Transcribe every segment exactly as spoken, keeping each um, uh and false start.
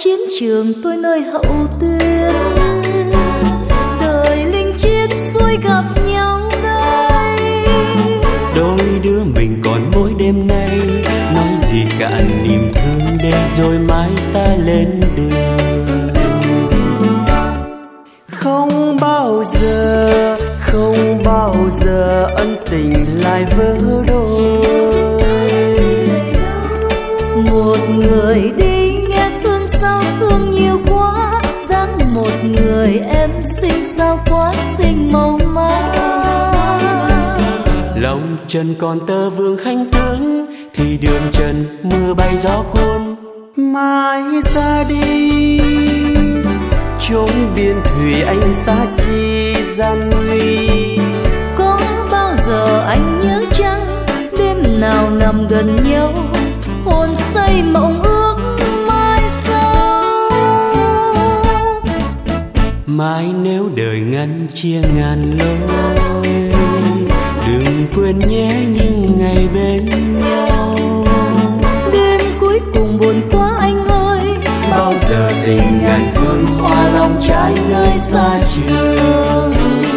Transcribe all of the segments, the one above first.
chiến trường tôi nơi hậu tuyến, đời linh chiến xuôi gặp nhau đây. Đôi đứa mình còn mỗi đêm nay, nói gì cả niềm thương để rồi mai ta lên đường. Không bao giờ, không bao giờ ân tình lại vỡ đôi. Một người đi nghe thương sao thương nhiều quá, dáng một người em xinh sao quá xinh màu má. Lòng trần còn tơ vương khanh tướng, thì đường trần mưa bay gió cuốn. Mai ra đi chốn biên thủy anh xa chi gian nguy. Có bao giờ anh nhớ chăng, đêm nào nằm gần nhau, hồn say mộng ước mai sau. Mai nếu đời ngăn chia ngàn lối, đừng quên nhé những ngày bên nhau. Đêm cuối cùng buồn quá anh ơi, bao giờ tình ngàn phương hoa lòng trái nơi xa trường.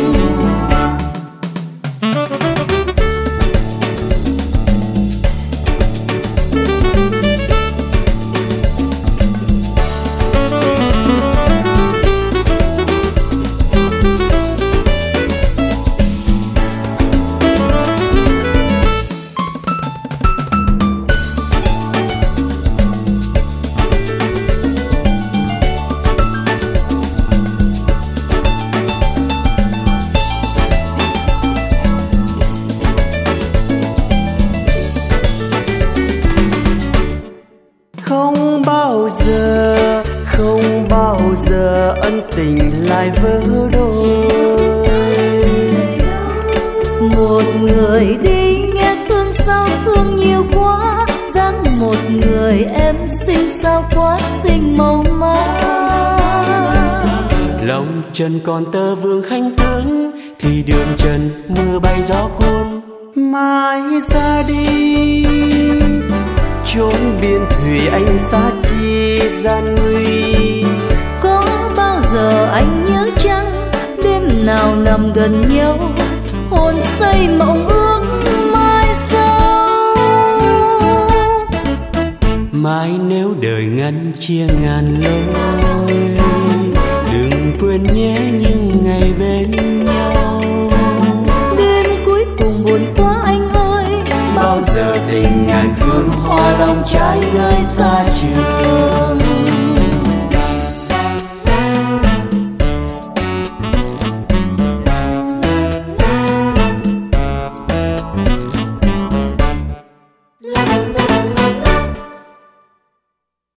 Không bao giờ, không bao giờ ân tình lại vỡ đôi. Một người đi nghe thương sao thương nhiều quá, dáng một người em xinh sao quá xinh màu má. Lòng trần còn tơ vương khanh tướng, thì đường trần mưa bay gió cuốn. Mai ra đi chốn biên thủy anh xa chi gian nguy. Có bao giờ anh nhớ chăng, đêm nào nằm gần nhau, hồn say mộng ước mai sau. Mai nếu đời ngăn chia ngàn lối, đừng quên nhé những ngày bên nhau. Đêm cuối cùng buồn quá anh ơi, bao giờ tình ngàn phương hoa lòng trái nơi xa trường.